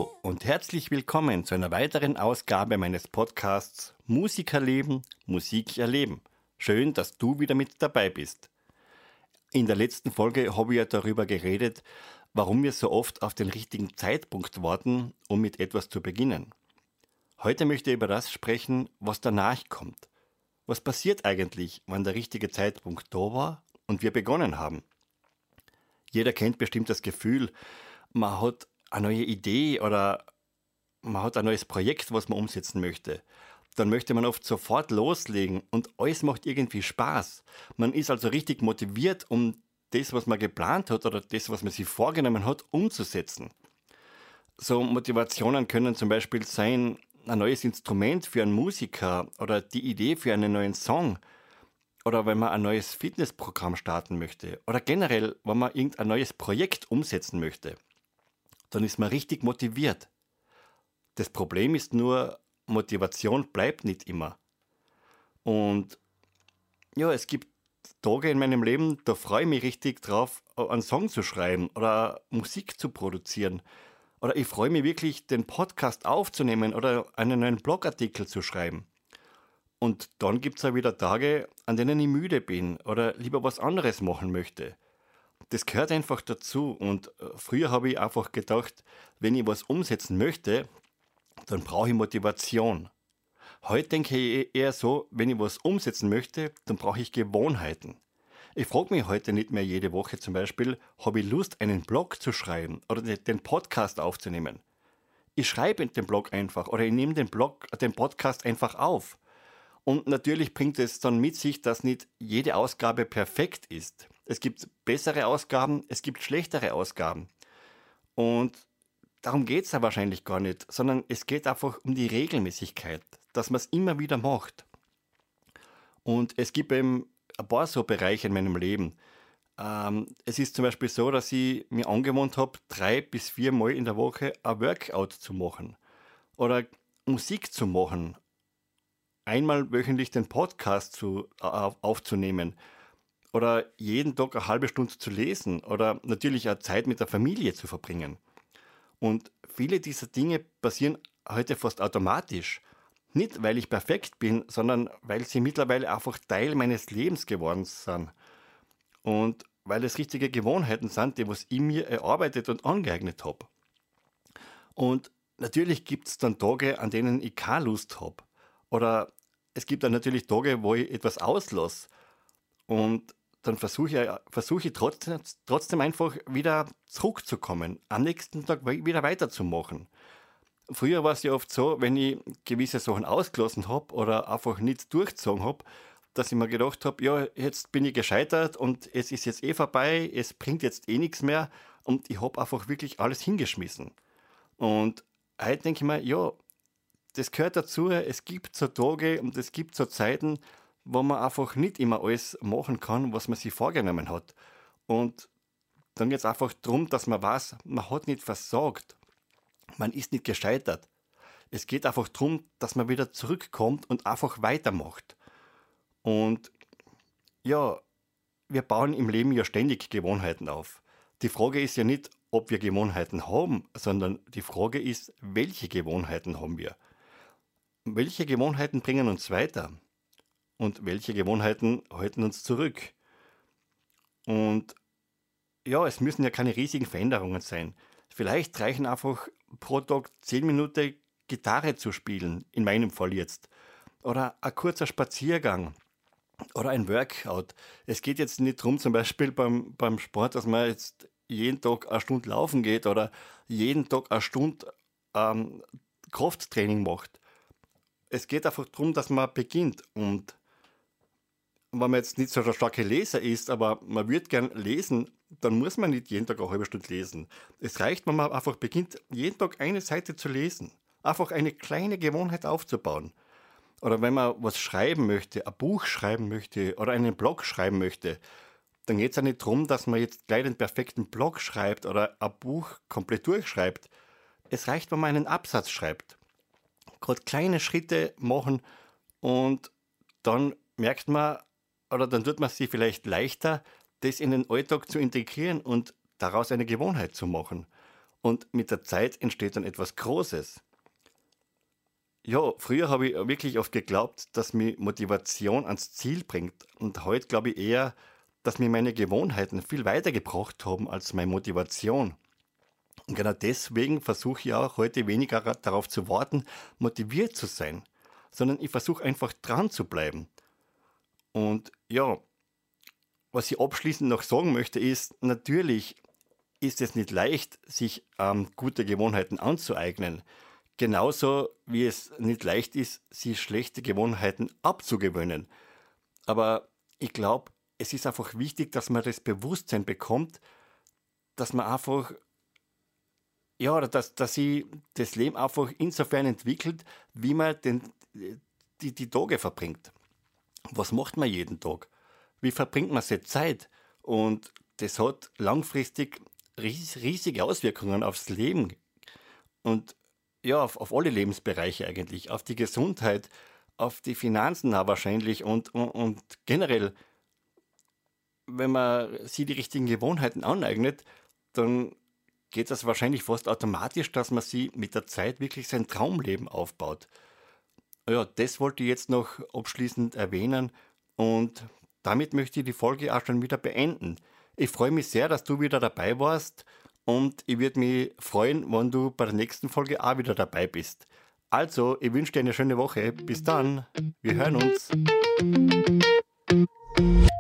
Hallo und herzlich willkommen zu einer weiteren Ausgabe meines Podcasts Musikerleben, Musik erleben. Schön, dass du wieder mit dabei bist. In der letzten Folge habe ich ja darüber geredet, warum wir so oft auf den richtigen Zeitpunkt warten, um mit etwas zu beginnen. Heute möchte ich über das sprechen, was danach kommt. Was passiert eigentlich, wenn der richtige Zeitpunkt da war und wir begonnen haben? Jeder kennt bestimmt das Gefühl, man hat eine neue Idee oder man hat ein neues Projekt, was man umsetzen möchte. Dann möchte man oft sofort loslegen und alles macht irgendwie Spaß. Man ist also richtig motiviert, um das, was man geplant hat oder das, was man sich vorgenommen hat, umzusetzen. So Motivationen können zum Beispiel sein, ein neues Instrument für einen Musiker oder die Idee für einen neuen Song oder wenn man ein neues Fitnessprogramm starten möchte oder generell, wenn man irgendein neues Projekt umsetzen möchte. Dann ist man richtig motiviert. Das Problem ist nur, Motivation bleibt nicht immer. Und ja, es gibt Tage in meinem Leben, da freue ich mich richtig drauf, einen Song zu schreiben oder Musik zu produzieren. Oder ich freue mich wirklich, den Podcast aufzunehmen oder einen neuen Blogartikel zu schreiben. Und dann gibt es auch wieder Tage, an denen ich müde bin oder lieber was anderes machen möchte. Das gehört einfach dazu und früher habe ich einfach gedacht, wenn ich was umsetzen möchte, dann brauche ich Motivation. Heute denke ich eher so, wenn ich was umsetzen möchte, dann brauche ich Gewohnheiten. Ich frage mich heute nicht mehr jede Woche zum Beispiel, habe ich Lust, einen Blog zu schreiben oder den Podcast aufzunehmen. Ich schreibe den Blog einfach oder ich nehme den Podcast einfach auf. Und natürlich bringt es dann mit sich, dass nicht jede Ausgabe perfekt ist. Es gibt bessere Ausgaben, es gibt schlechtere Ausgaben. Und darum geht es ja wahrscheinlich gar nicht, sondern es geht einfach um die Regelmäßigkeit, dass man es immer wieder macht. Und es gibt eben ein paar so Bereiche in meinem Leben. Es ist zum Beispiel so, dass ich mir angewohnt habe, 3 bis 4 Mal in der Woche ein Workout zu machen oder Musik zu machen, einmal wöchentlich den Podcast aufzunehmen oder jeden Tag eine halbe Stunde zu lesen oder natürlich auch Zeit mit der Familie zu verbringen. Und viele dieser Dinge passieren heute fast automatisch. Nicht, weil ich perfekt bin, sondern weil sie mittlerweile einfach Teil meines Lebens geworden sind. Und weil es richtige Gewohnheiten sind, die was ich mir erarbeitet und angeeignet habe. Und natürlich gibt es dann Tage, an denen ich keine Lust habe. Oder es gibt dann natürlich Tage, wo ich etwas auslasse. Und dann versuche ich trotzdem einfach wieder zurückzukommen, am nächsten Tag wieder weiterzumachen. Früher war es ja oft so, wenn ich gewisse Sachen ausgelassen habe oder einfach nicht durchgezogen habe, dass ich mir gedacht habe, ja, jetzt bin ich gescheitert und es ist jetzt eh vorbei, es bringt jetzt eh nichts mehr und ich habe einfach wirklich alles hingeschmissen. Und heute denke ich mir, ja, das gehört dazu, es gibt so Tage und es gibt so Zeiten, wo man einfach nicht immer alles machen kann, was man sich vorgenommen hat. Und dann geht es einfach darum, dass man weiß, man hat nicht versagt. Man ist nicht gescheitert. Es geht einfach darum, dass man wieder zurückkommt und einfach weitermacht. Und ja, wir bauen im Leben ja ständig Gewohnheiten auf. Die Frage ist ja nicht, ob wir Gewohnheiten haben, sondern die Frage ist, welche Gewohnheiten haben wir? Welche Gewohnheiten bringen uns weiter? Und welche Gewohnheiten halten uns zurück? Und ja, es müssen ja keine riesigen Veränderungen sein. Vielleicht reichen einfach pro Tag 10 Minuten Gitarre zu spielen, in meinem Fall jetzt. Oder ein kurzer Spaziergang oder ein Workout. Es geht jetzt nicht darum, zum Beispiel beim Sport, dass man jetzt jeden Tag eine Stunde laufen geht oder jeden Tag eine Stunde Krafttraining macht. Es geht einfach darum, dass man beginnt. Und wenn man jetzt nicht so der starke Leser ist, aber man würde gern lesen, dann muss man nicht jeden Tag eine halbe Stunde lesen. Es reicht, wenn man einfach beginnt, jeden Tag eine Seite zu lesen. Einfach eine kleine Gewohnheit aufzubauen. Oder wenn man was schreiben möchte, ein Buch schreiben möchte oder einen Blog schreiben möchte, dann geht es ja nicht darum, dass man jetzt gleich den perfekten Blog schreibt oder ein Buch komplett durchschreibt. Es reicht, wenn man einen Absatz schreibt. Gerade kleine Schritte machen und dann merkt man, oder dann tut man sich vielleicht leichter, das in den Alltag zu integrieren und daraus eine Gewohnheit zu machen. und mit der Zeit entsteht dann etwas Großes. Ja, früher habe ich wirklich oft geglaubt, dass mich Motivation ans Ziel bringt und heute glaube ich eher, dass mir meine Gewohnheiten viel weitergebracht haben als meine Motivation. Und genau deswegen versuche ich auch heute weniger darauf zu warten, motiviert zu sein, sondern ich versuche einfach dran zu bleiben. Und ja, was ich abschließend noch sagen möchte, ist, natürlich ist es nicht leicht, sich gute Gewohnheiten anzueignen. Genauso wie es nicht leicht ist, sich schlechte Gewohnheiten abzugewöhnen. Aber ich glaube, es ist einfach wichtig, dass man das Bewusstsein bekommt, dass man einfach, ja, oder dass sich das Leben einfach insofern entwickelt, wie man die Tage verbringt. Was macht man jeden Tag? Wie verbringt man seine Zeit? Und das hat langfristig riesige Auswirkungen aufs Leben und ja, auf alle Lebensbereiche eigentlich, auf die Gesundheit, auf die Finanzen auch wahrscheinlich und generell, wenn man sich die richtigen Gewohnheiten aneignet, dann geht das wahrscheinlich fast automatisch, dass man sie mit der Zeit wirklich sein Traumleben aufbaut. Ja, das wollte ich jetzt noch abschließend erwähnen und damit möchte ich die Folge auch schon wieder beenden. Ich freue mich sehr, dass du wieder dabei warst und ich würde mich freuen, wenn du bei der nächsten Folge auch wieder dabei bist. Also, ich wünsche dir eine schöne Woche. Bis dann. Wir hören uns.